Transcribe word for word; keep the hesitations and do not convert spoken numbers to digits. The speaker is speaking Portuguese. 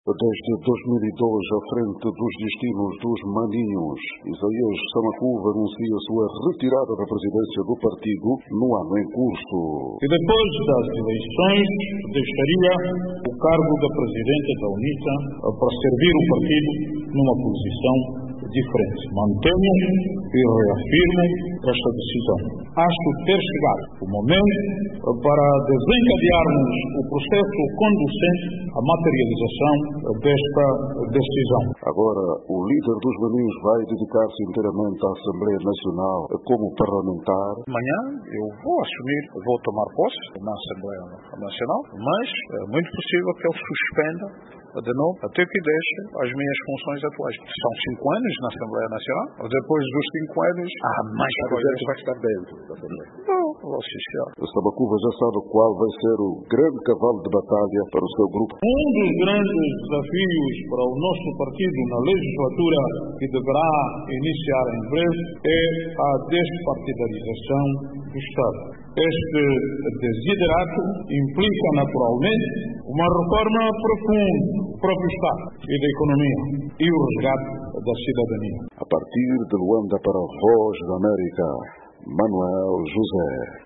Desde dois mil e dois, à frente dos destinos dos maninhos, Isaías Samakuva anuncia sua retirada da presidência do partido no ano em curso. E depois das eleições, deixaria o cargo da presidente da UNITA para servir o partido numa posição diferente. Mantenho e reafirmo esta decisão. Acho ter chegado o momento para desencadearmos o processo conducente à materialização desta decisão. Agora, o líder dos maninhos vai dedicar-se inteiramente à Assembleia Nacional como parlamentar. Amanhã eu vou assumir, vou tomar posse na Assembleia Nacional, mas é muito possível que eu suspenda de novo, até que deixe as minhas funções atuais. São cinco anos na Assembleia Nacional. Depois dos cinco anos, há mais coisas. Vai estar dentro da Assembleia. Não, vou assistir. Samakuva já sabe qual vai ser o grande cavalo de batalha para o seu grupo. Um dos grandes desafios para o nosso partido na legislatura, que deverá iniciar em breve, é a despartidarização do Estado. Este desiderato implica naturalmente uma reforma profunda do próprio Estado e da economia e o resgate da cidadania. A partir de Luanda para a Voz da América, Manuel José.